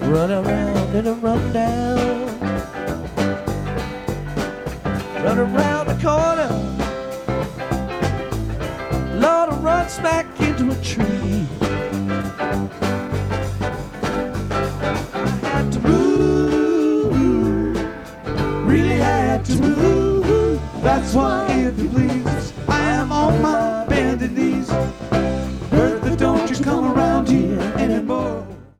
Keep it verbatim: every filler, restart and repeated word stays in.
Run around in a rundown, run around the corner, Lord, I run smack into a tree. I had to move, really had to move. That's why, if you please, I am on my bended knees. Bertha, don't you come around here anymore.